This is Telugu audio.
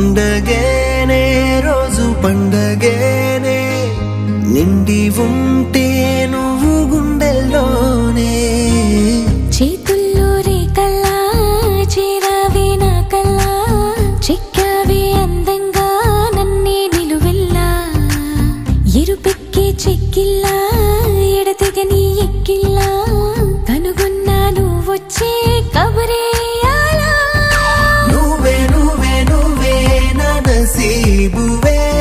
ఉండగేనే రోజు పండగేనే నిండి ఉంటే నువ్వు గుండెల్లోనే చేతుల్లో రేకల్లా చేరావే నా కల్లా చెక్కావే అందంగా నన్నే నిలువెల్లా ఎరుపెక్కే చెక్కిల్లా ఎడతెగని ఎక్కిల్లా కనుగొన్నా నువ్వొచ్చే